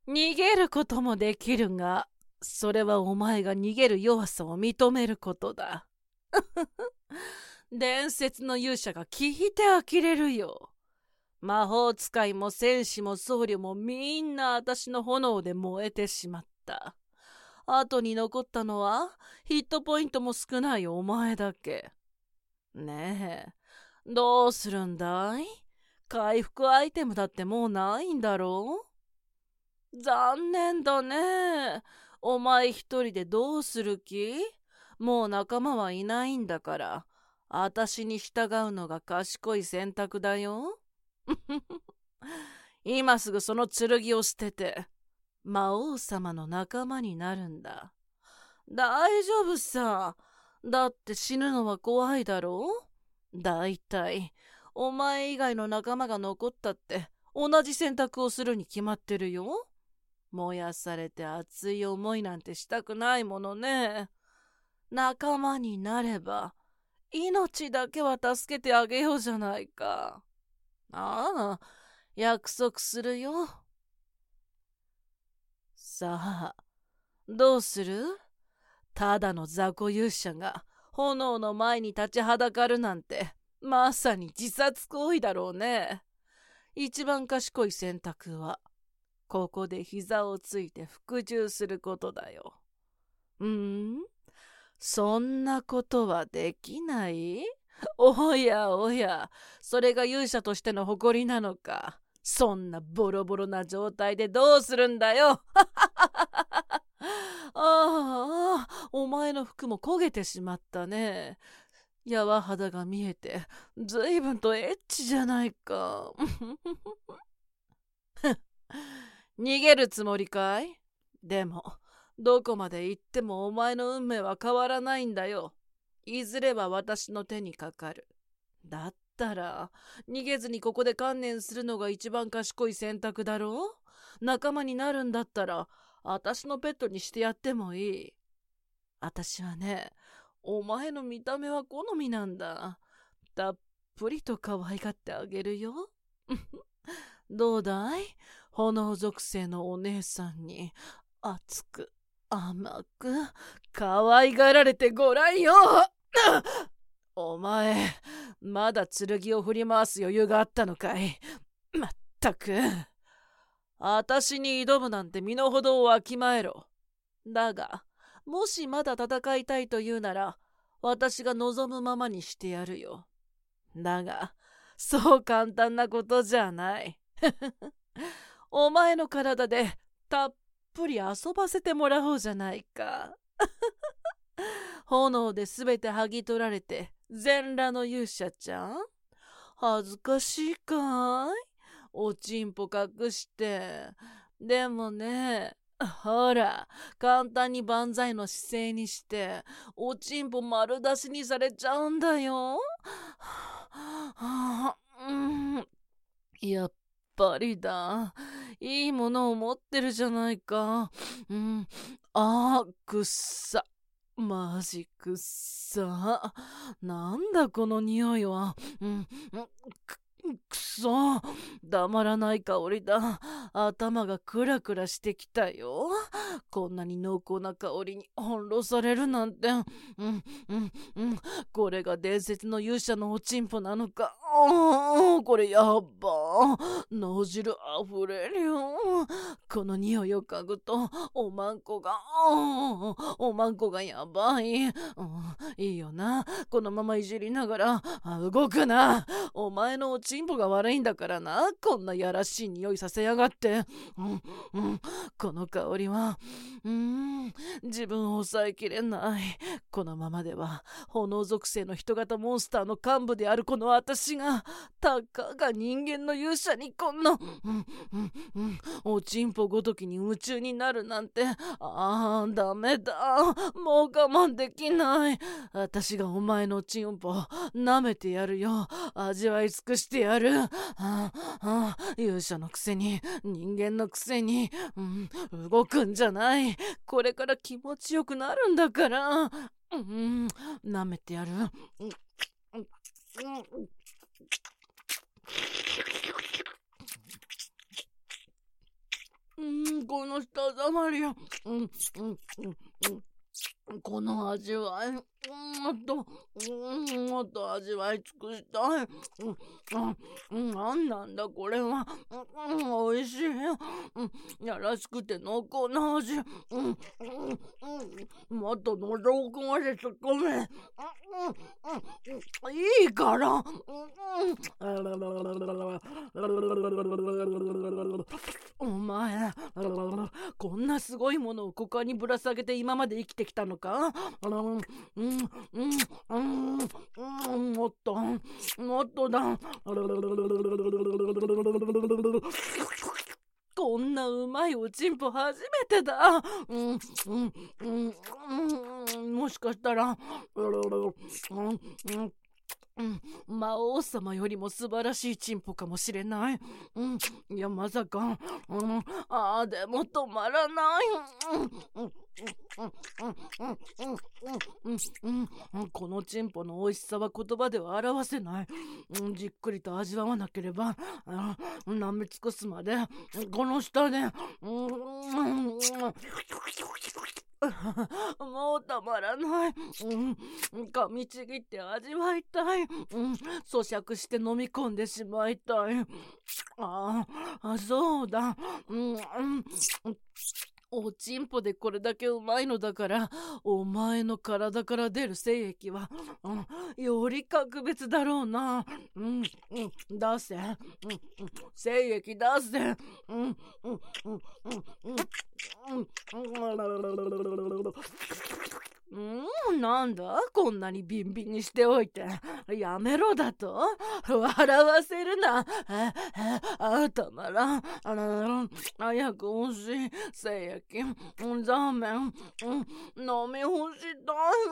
逃げることもできるが、それはお前が逃げる弱さを認めることだ。伝説の勇者が聞いて呆れるよ。魔法使いも戦士も僧侶もみんな私の炎で燃えてしまった。後に残ったのはヒットポイントも少ないお前だけ。ねえ、どうするんだい？回復アイテムだってもうないんだろう？残念だね。お前一人でどうする気？もう仲間はいないんだから、私に従うのが賢い選択だよ。今すぐその剣を捨てて、魔王様の仲間になるんだ。大丈夫さ。だって死ぬのは怖いだろう？だいたい、お前以外の仲間が残ったって同じ選択をするに決まってるよ。燃やされて熱い思いなんてしたくないものね。仲間になれば、命だけは助けてあげようじゃないか。ああ、約束するよ。さあ、どうする？ただの雑魚勇者が炎の前に立ちはだかるなんて、まさに自殺行為だろうね。一番賢い選択は、ここで膝をついて服従することだよ。そんなことはできない？おやおや、それが勇者としての誇りなのか。そんなボロボロな状態でどうするんだよ。ああ、お前の服も焦げてしまったね。柔肌が見えて、ずいぶんとエッチじゃないか。逃げるつもりかい？でも、どこまで行ってもお前の運命は変わらないんだよ。いずれは私の手にかかる。だったら、逃げずにここで観念するのが一番賢い選択だろう？仲間になるんだったら、私のペットにしてやってもいい。私はね、お前の見た目は好みなんだ。たっぷりと可愛がってあげるよ。どうだい？炎属性のお姉さんに熱く甘く可愛がられてごらんよ。お前、まだ剣を振り回す余裕があったのかい？まったく。私に挑むなんて身の程をわきまえろ。だが、もしまだ戦いたいというなら、私が望むままにしてやるよ。だが、そう簡単なことじゃない。お前の体でたっぷり遊ばせてもらおうじゃないか。炎で全て剥ぎ取られて全裸の勇者ちゃん？恥ずかしいかい？おちんぽ隠して。でもね、ほら、簡単に万歳の姿勢にして、おちんぽ丸出しにされちゃうんだよ。やっぱりだ。いいものを持ってるじゃないか。くっさ。マジくっさ。なんだこの匂いは。くそ、黙らない香りだ。頭がクラクラしてきたよ。こんなに濃厚な香りに翻弄されるなんて。これが伝説の勇者のおちんぽなのか。これやっば。脳汁あふれるよ。この匂いを嗅ぐと、おまんこが、やばい。いいよな。このままいじりながら、動くな。お前のおちんぽが悪いんだからな。こんなやらしい匂いさせやがって。この香りは、自分を抑えきれない。このままでは、炎属性の人型モンスターの幹部であるこの私が、たかが人間の勇者にこんな、おちんぽごときに夢中になるなんて、ダメだ。もう我慢できない。私がお前のちんぽ舐めてやるよ。味わい尽くしてやる。勇者のくせに、人間のくせに、動くんじゃない。これから気持ちよくなるんだから。舐めてやる。 この舌触り、この味わい、もっと味わい尽くしたい。なんなんだこれは。美味しい。やらしくて濃厚な味。もっと喉奥まで突っ込め。いいから。お前、こんなすごいものを股間にぶら下げて今まで生きてきたのか？もっとだ。こんなうまいおちんぽ初めてだ。もしかしたら魔王様よりも素晴らしいチンポかもしれない。いやまさか。でも止まらない。このチンポの美味しさは言葉では表せない。じっくりと味わわなければ舐め尽くすまでこの舌でもうたまらない。噛みちぎって味わいたい。咀嚼して飲み込んでしまいたい。そうだ。おちんぽでこれだけうまいのだから、お前の体から出る精液は、より格別だろうな。出せ。精液出せ。なんだこんなにビンビンにしておいて。やめろだと？笑わせるな。たまらん。早く欲しい。精液、ザーメン、飲み干した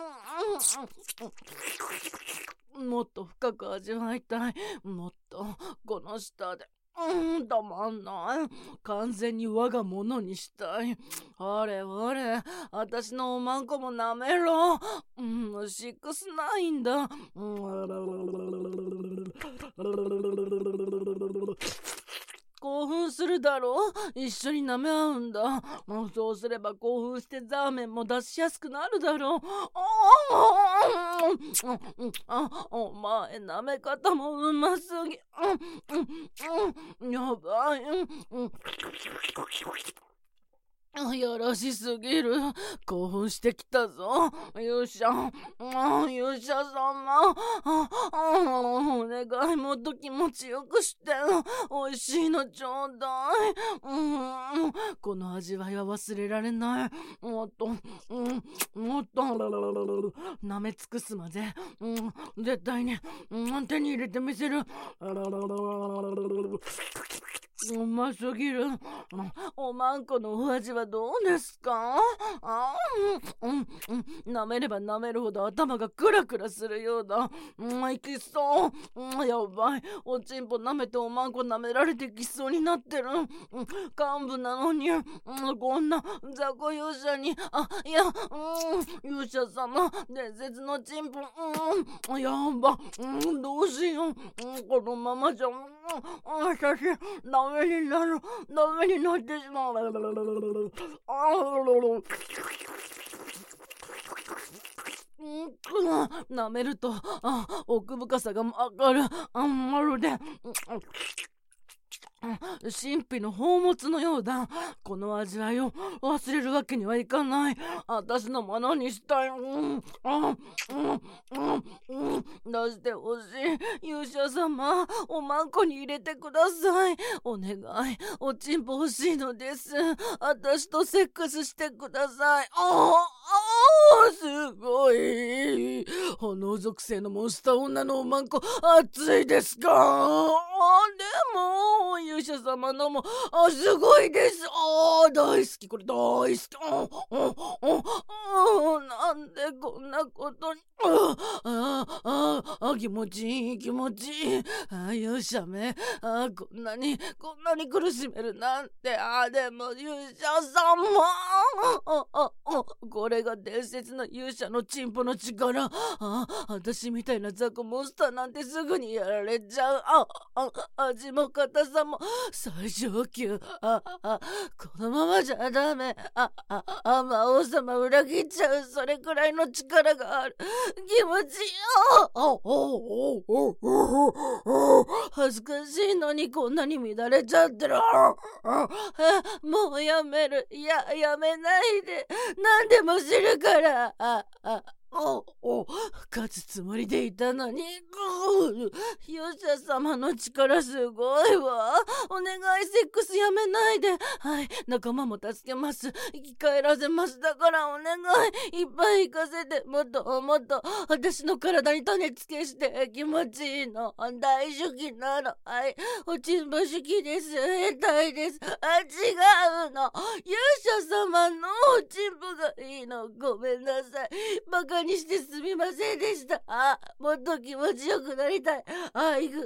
い。もっと深く味わいたい。もっとこの舌でたまんない。完全に我がものにしたい。あれ私のおまんこもなめろ。6-9だ。興奮するだろう？一緒に舐め合うんだ。そうすれば興奮してザーメンも出しやすくなるだろう。お前舐め方もうますぎ。やばい。やらしすぎる。興奮してきたぞ。勇者様。お願い、もっと気持ちよくして。美味しいのちょうだい。この味わいは忘れられない。もっと舐め尽くすまで。絶対に手に入れてみせる。うますぎる。おまんこのお味はどうですか？舐めれば舐めるほど頭がクラクラするようだ。いきそう。やばい。おちんぽ舐めておまんこ舐められてきそうになってる。幹部なのに、こんな雑魚勇者に、勇者様、伝説のちんぽ、やば、どうしよう。このままじゃ、私、ダメになってしまう。舐めると奥深さがわかる。まるで神秘の宝物のようだ。この味わいを忘れるわけにはいかない。私のものにしたい。出してほしい。勇者様、おまんこに入れてください。お願い、おちんぽ欲しいのです。私とセックスしてください。すごい。炎属性のモンスター女のおまんこ、熱いですか？でも勇者様のもすごいです。大好き、これ大好き。なんでこんなことに。気持ちいい。勇者め、こんなに苦しめるなんて。でも勇者様、これが伝説の勇者のチンポの力。私みたいな雑魚モンスターなんてすぐにやられちゃう。味も硬さも最上級。このままじゃダメ。魔王様裏切っちゃう。それくらいの力がある。気持ちいい。恥ずかしいのにこんなに乱れちゃってる。もうやめる。やめないで。何でもするから。勝つつもりでいたのに。勇者様の力すごいわ。お願い、セックスやめないで。はい、仲間も助けます。生き返らせます。だからお願い。いっぱい行かせて。もっともっと私の体に種付けして気持ちいいの。大好きなの。はい、おちんぼ好きです。変態です。違うの。勇者様のおちんぼがいいの。ごめんなさい。バカにしてすみませんでした。もっと気持ちよくなりたい。行く。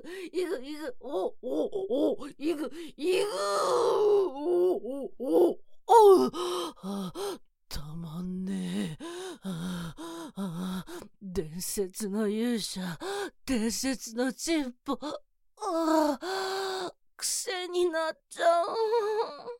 たまんねえ。伝説の勇者、伝説のチンポ。癖になっちゃう。